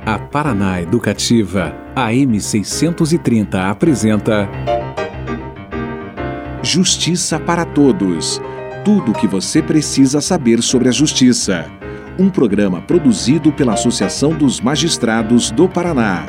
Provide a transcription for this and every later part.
A Paraná Educativa, AM 630 apresenta Justiça para Todos. Tudo o que você precisa saber sobre a justiça. Um programa produzido pela Associação dos Magistrados do Paraná.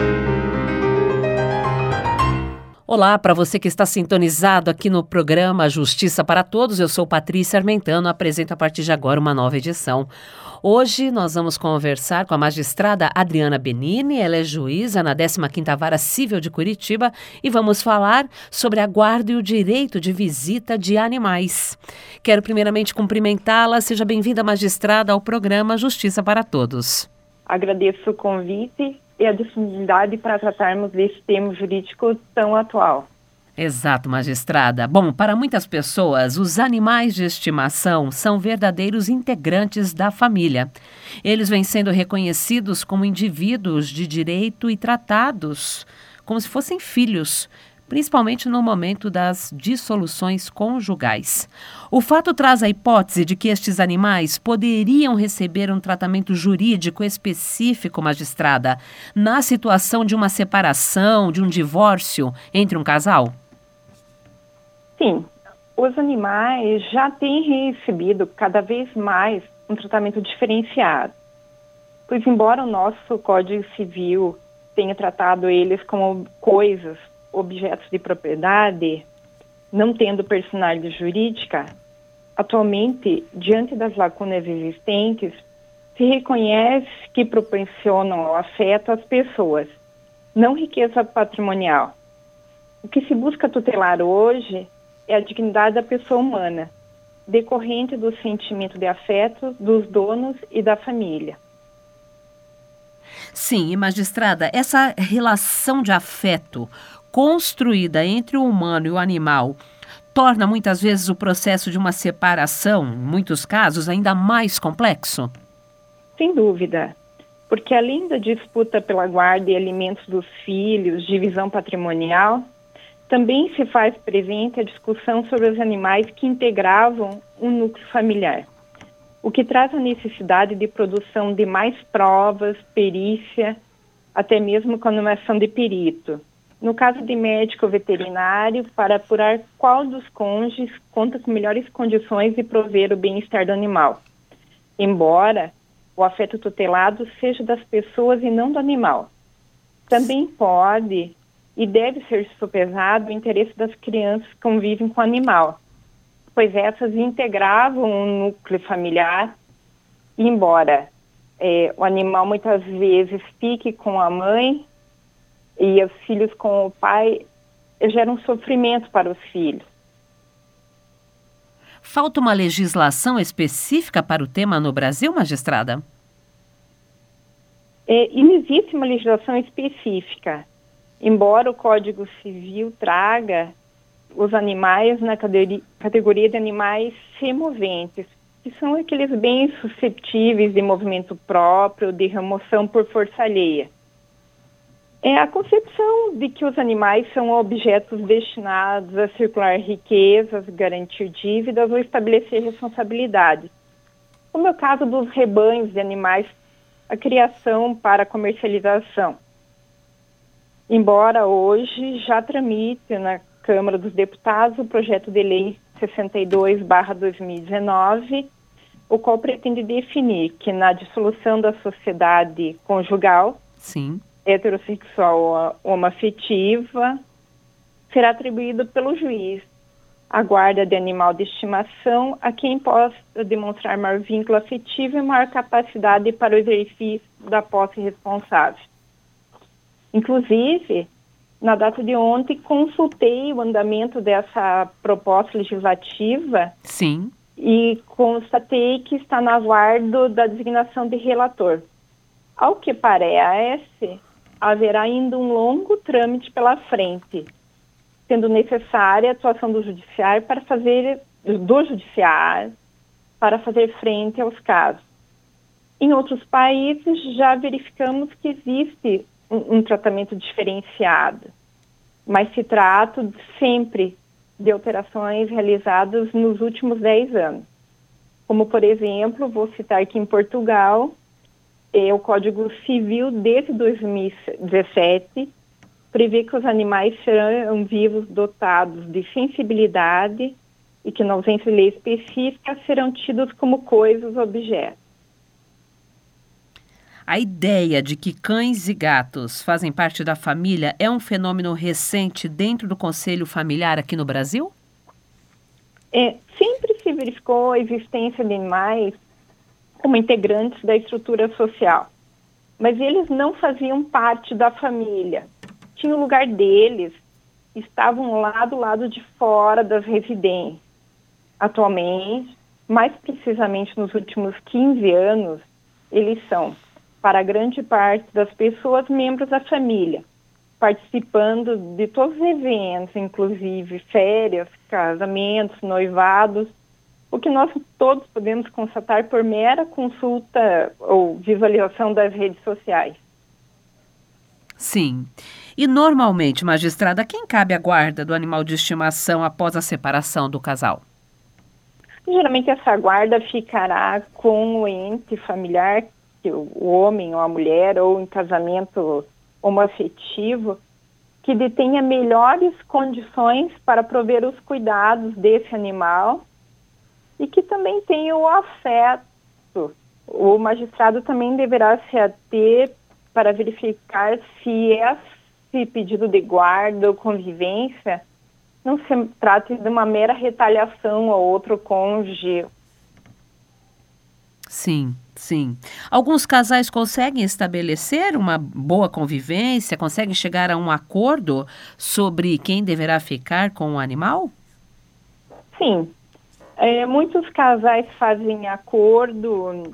Olá, para você que está sintonizado aqui no programa Justiça para Todos, eu sou Patrícia Armentano, apresento a partir de agora uma nova edição. Hoje nós vamos conversar com a magistrada Adriana Benini, ela é juíza na 15ª Vara Civil de Curitiba e vamos falar sobre a guarda e o direito de visita de animais. Quero primeiramente cumprimentá-la, seja bem-vinda, magistrada, ao programa Justiça para Todos. Agradeço o convite e a disponibilidade para tratarmos desse tema jurídico tão atual. Exato, magistrada. Bom, para muitas pessoas, os animais de estimação são verdadeiros integrantes da família. Eles vêm sendo reconhecidos como indivíduos de direito e tratados como se fossem filhos, principalmente no momento das dissoluções conjugais. O fato traz a hipótese de que estes animais poderiam receber um tratamento jurídico específico, magistrada, na situação de uma separação, de um divórcio entre um casal? Sim, os animais já têm recebido cada vez mais um tratamento diferenciado, pois embora o nosso Código Civil tenha tratado eles como coisas, objetos de propriedade, não tendo personalidade jurídica, atualmente, diante das lacunas existentes, se reconhece que proporcionam ao afeto às pessoas, não riqueza patrimonial. O que se busca tutelar hoje é a dignidade da pessoa humana, decorrente do sentimento de afeto dos donos e da família. Sim, e magistrada, essa relação de afeto construída entre o humano e o animal torna muitas vezes o processo de uma separação, em muitos casos, ainda mais complexo? Sem dúvida, porque além da disputa pela guarda e alimentos dos filhos, divisão patrimonial, também se faz presente a discussão sobre os animais que integravam um núcleo familiar, o que traz a necessidade de produção de mais provas, perícia, até mesmo com a nomeação de perito. No caso de médico veterinário, para apurar qual dos cônjuges conta com melhores condições de prover o bem-estar do animal. Embora o afeto tutelado seja das pessoas e não do animal. Também pode e deve ser sopesado o interesse das crianças que convivem com o animal, pois essas integravam um núcleo familiar, e embora o animal muitas vezes fique com a mãe e os filhos com o pai, gera um sofrimento para os filhos. Falta uma legislação específica para o tema no Brasil, magistrada? E não existe uma legislação específica, embora o Código Civil traga os animais na categoria de animais semoventes, que são aqueles bens suscetíveis de movimento próprio, de remoção por força alheia. É a concepção de que os animais são objetos destinados a circular riquezas, garantir dívidas ou estabelecer responsabilidades. Como é o caso dos rebanhos de animais, a criação para comercialização. Embora hoje já tramite na Câmara dos Deputados o projeto de lei 62/2019, o qual pretende definir que na dissolução da sociedade conjugal, Sim, heterossexual ou homoafetiva, será atribuído pelo juiz a guarda de animal de estimação a quem possa demonstrar maior vínculo afetivo e maior capacidade para o exercício da posse responsável. Inclusive, na data de ontem, consultei o andamento dessa proposta legislativa. sim, E constatei que está no aguardo da designação de relator. Ao que parece, haverá ainda um longo trâmite pela frente, sendo necessária a atuação do judiciário para fazer frente aos casos. Em outros países, já verificamos que existe um tratamento diferenciado, mas se trata sempre de alterações realizadas nos últimos 10 anos. Como, por exemplo, vou citar que em Portugal, O Código Civil, desde 2017, prevê que os animais serão vivos dotados de sensibilidade e que, na ausência de lei específica, serão tidos como coisas, objetos. A ideia de que cães e gatos fazem parte da família é um fenômeno recente dentro do conselho familiar aqui no Brasil? Sempre se verificou a existência de animais como integrantes da estrutura social, mas eles não faziam parte da família. Tinha o lugar deles, estavam lá do lado de fora das residências. Atualmente, mais precisamente nos últimos 15 anos, eles são, para grande parte das pessoas, membros da família, participando de todos os eventos, inclusive férias, casamentos, noivados, o que nós todos podemos constatar por mera consulta ou visualização das redes sociais. Sim. E normalmente, magistrada, quem cabe a guarda do animal de estimação após a separação do casal? Geralmente essa guarda ficará com o ente familiar, o homem ou a mulher, ou em casamento homoafetivo, que detenha melhores condições para prover os cuidados desse animal e que também tenha o afeto. O magistrado também deverá se ater para verificar se esse pedido de guarda ou convivência não se trata de uma mera retaliação ao outro cônjuge. Sim, sim. Alguns casais conseguem estabelecer uma boa convivência, conseguem chegar a um acordo sobre quem deverá ficar com o animal? Sim. Muitos casais fazem acordo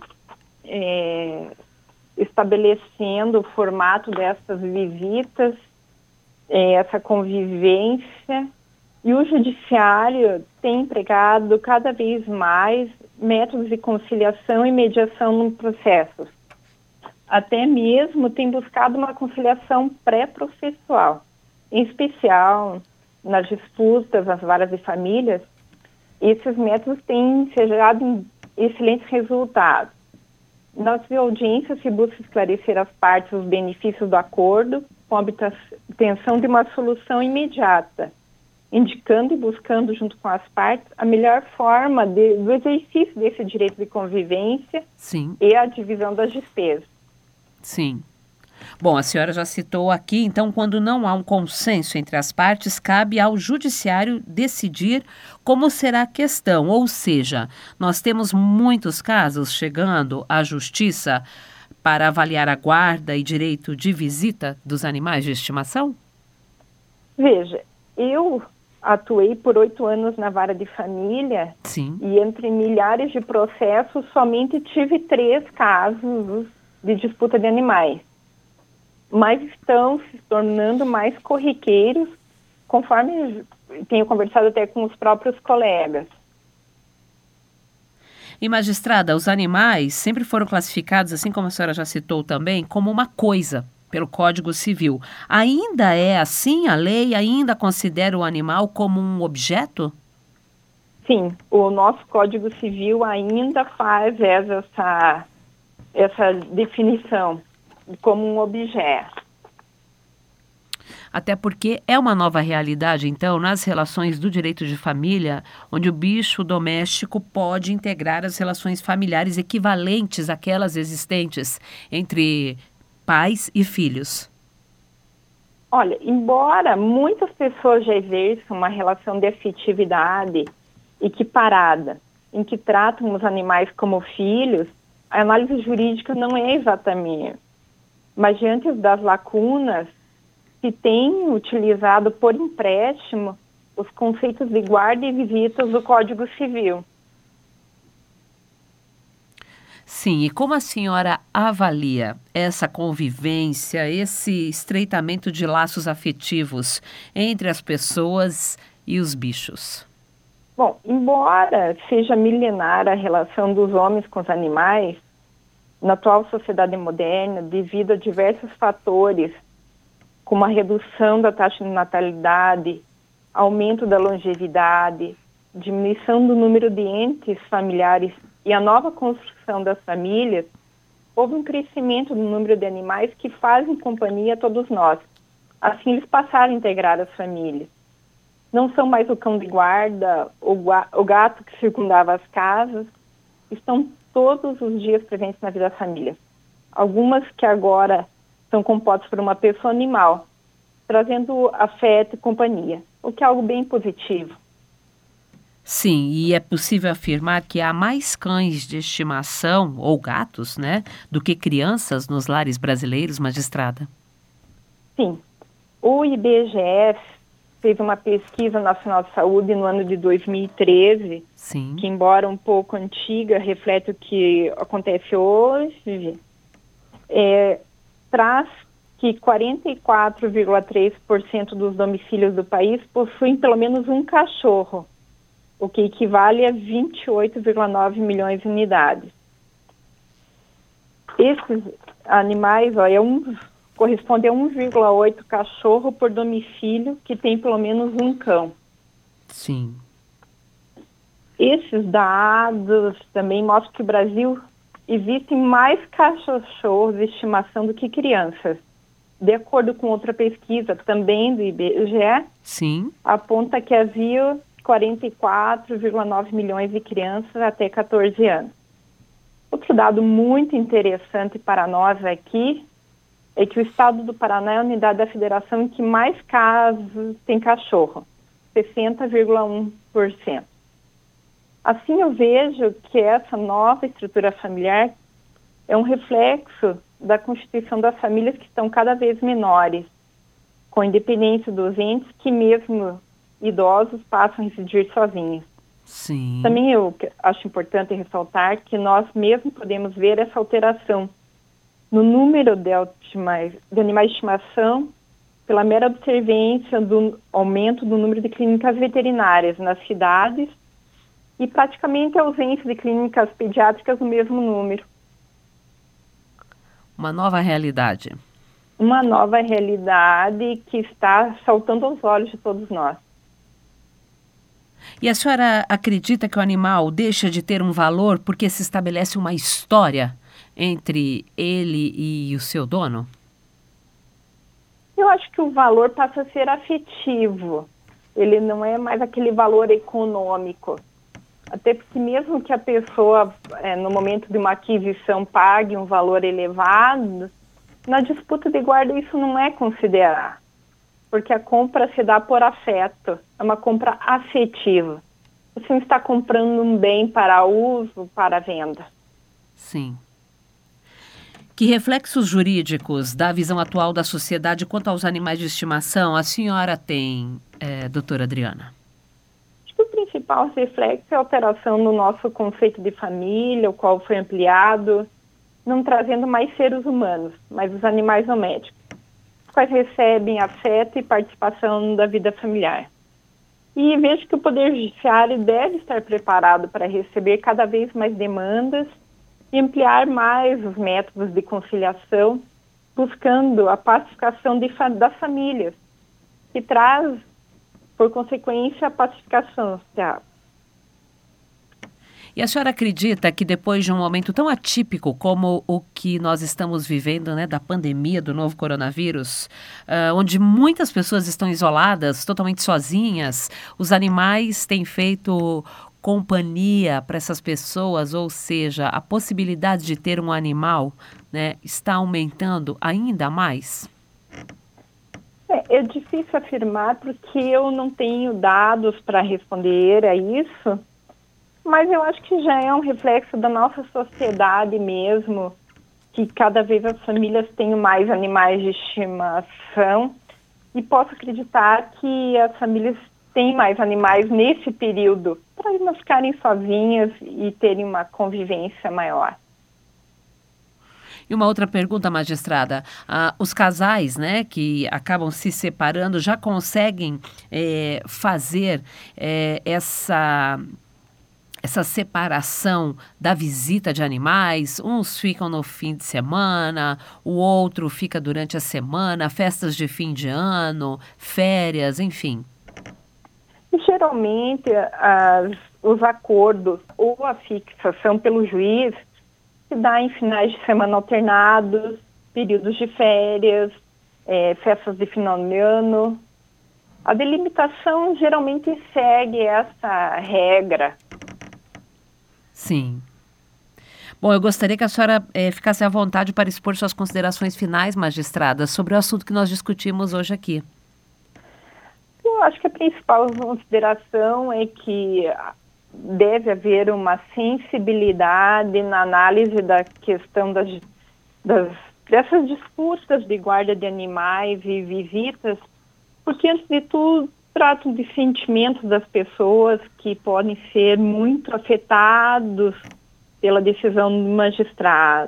estabelecendo o formato dessas visitas, essa convivência, e o judiciário tem empregado cada vez mais métodos de conciliação e mediação no processo. Até mesmo tem buscado uma conciliação pré-processual, em especial nas disputas, nas varas de famílias. Esses métodos têm gerado excelentes resultados. Nas audiências se busca esclarecer às partes os benefícios do acordo, com a obtenção de uma solução imediata, indicando e buscando junto com as partes a melhor forma do exercício desse direito de convivência. Sim. E a divisão das despesas. Sim. Bom, a senhora já citou aqui, então, quando não há um consenso entre as partes, cabe ao judiciário decidir como será a questão. Ou seja, nós temos muitos casos chegando à justiça para avaliar a guarda e direito de visita dos animais de estimação? Veja, eu atuei por 8 anos na vara de família. Sim. E entre milhares de processos, somente tive 3 casos de disputa de animais. Mas estão se tornando mais corriqueiros, conforme tenho conversado até com os próprios colegas. E, magistrada, os animais sempre foram classificados, assim como a senhora já citou também, como uma coisa pelo Código Civil. Ainda é assim? A lei ainda considera o animal como um objeto? Sim, o nosso Código Civil ainda faz essa definição como um objeto. Até porque é uma nova realidade, então, nas relações do direito de família, onde o bicho doméstico pode integrar as relações familiares equivalentes àquelas existentes entre pais e filhos. Olha, embora muitas pessoas já exerçam uma relação de afetividade equiparada, em que tratam os animais como filhos, a análise jurídica não é exatamente. Mas diante das lacunas, se tem utilizado por empréstimo os conceitos de guarda e visitas do Código Civil. Sim, e como a senhora avalia essa convivência, esse estreitamento de laços afetivos entre as pessoas e os bichos? Bom, embora seja milenar a relação dos homens com os animais, na atual sociedade moderna, devido a diversos fatores, como a redução da taxa de natalidade, aumento da longevidade, diminuição do número de entes familiares e a nova construção das famílias, houve um crescimento no número de animais que fazem companhia a todos nós. Assim, eles passaram a integrar as famílias. Não são mais o cão de guarda, o gato que circundava as casas, estão todos os dias presentes na vida da família. Algumas que agora são compostas por uma pessoa animal, trazendo afeto e companhia, o que é algo bem positivo. Sim, e é possível afirmar que há mais cães de estimação, ou gatos, né, do que crianças nos lares brasileiros, magistrada? Sim. O IBGE fez uma pesquisa nacional de saúde no ano de 2013, Sim. que, embora um pouco antiga, reflete o que acontece hoje, traz que 44,3% dos domicílios do país possuem pelo menos um cachorro, o que equivale a 28,9 milhões de unidades. Esses animais, corresponde a 1,8 cachorro por domicílio que tem pelo menos um cão. Sim. Esses dados também mostram que no Brasil existem mais cachorros de estimação do que crianças. De acordo com outra pesquisa, também do IBGE, Sim. aponta que havia 44,9 milhões de crianças até 14 anos. Outro dado muito interessante para nós aqui é que o estado do Paraná é a unidade da federação em que mais casos tem cachorro, 60,1%. Assim, eu vejo que essa nova estrutura familiar é um reflexo da constituição das famílias que estão cada vez menores, com independência dos entes que mesmo idosos passam a residir sozinhos. Sim. Também eu acho importante ressaltar que nós mesmos podemos ver essa alteração no número de animais de estimação pela mera observância do aumento do número de clínicas veterinárias nas cidades e praticamente a ausência de clínicas pediátricas no mesmo número. Uma nova realidade. Uma nova realidade que está saltando aos olhos de todos nós. E a senhora acredita que o animal deixa de ter um valor porque se estabelece uma história entre ele e o seu dono? Eu acho que o valor passa a ser afetivo. Ele não é mais aquele valor econômico. Até porque mesmo que a pessoa, no momento de uma aquisição, pague um valor elevado, na disputa de guarda isso não é considerado. Porque a compra se dá por afeto, é uma compra afetiva. Você não está comprando um bem para uso, para venda. Sim. Que reflexos jurídicos da visão atual da sociedade quanto aos animais de estimação a senhora tem, doutora Adriana? Acho que o principal reflexo é a alteração no nosso conceito de família, o qual foi ampliado, não trazendo mais seres humanos, mas os animais domésticos, os quais recebem afeto e participação da vida familiar. E vejo que o Poder Judiciário deve estar preparado para receber cada vez mais demandas e ampliar mais os métodos de conciliação, buscando a pacificação das famílias, que traz, por consequência, a pacificação social. E a senhora acredita que depois de um momento tão atípico como o que nós estamos vivendo, né, da pandemia do novo coronavírus, onde muitas pessoas estão isoladas, totalmente sozinhas, os animais têm feito companhia para essas pessoas, ou seja, a possibilidade de ter um animal, né, está aumentando ainda mais? É difícil afirmar porque eu não tenho dados para responder a isso, mas eu acho que já é um reflexo da nossa sociedade mesmo, que cada vez as famílias têm mais animais de estimação, e posso acreditar que as famílias têm mais animais nesse período, para não ficarem sozinhas e terem uma convivência maior. E uma outra pergunta, magistrada, os casais, né, que acabam se separando já conseguem fazer essa separação da visita de animais? Uns ficam no fim de semana, o outro fica durante a semana, festas de fim de ano, férias, enfim. Geralmente, os acordos ou a fixação pelo juiz se dá em finais de semana alternados, períodos de férias, festas de final de ano. A delimitação geralmente segue essa regra. Sim. Bom, eu gostaria que a senhora ficasse à vontade para expor suas considerações finais, magistrada, sobre o assunto que nós discutimos hoje aqui. Eu acho que a principal consideração é que deve haver uma sensibilidade na análise da questão dessas disputas de guarda de animais e visitas, porque, antes de tudo, tratam de sentimentos das pessoas que podem ser muito afetados pela decisão do magistrado.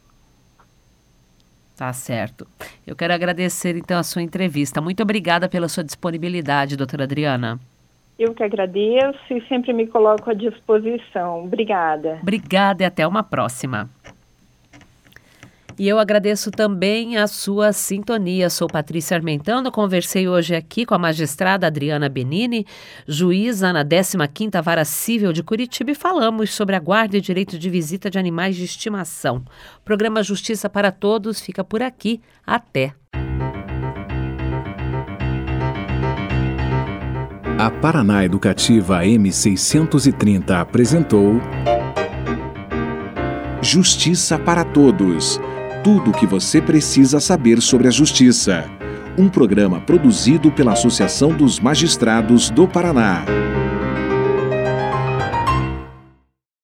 Tá certo. Eu quero agradecer, então, a sua entrevista. Muito obrigada pela sua disponibilidade, doutora Adriana. Eu que agradeço e sempre me coloco à disposição. Obrigada. Obrigada e até uma próxima. E eu agradeço também a sua sintonia. Sou Patrícia Armentano, conversei hoje aqui com a magistrada Adriana Benini, juíza na 15ª Vara Cível de Curitiba, e falamos sobre a guarda e direito de visita de animais de estimação. O programa Justiça para Todos fica por aqui. Até! A Paraná Educativa M630 apresentou Justiça para Todos. Tudo o que você precisa saber sobre a justiça. Um programa produzido pela Associação dos Magistrados do Paraná.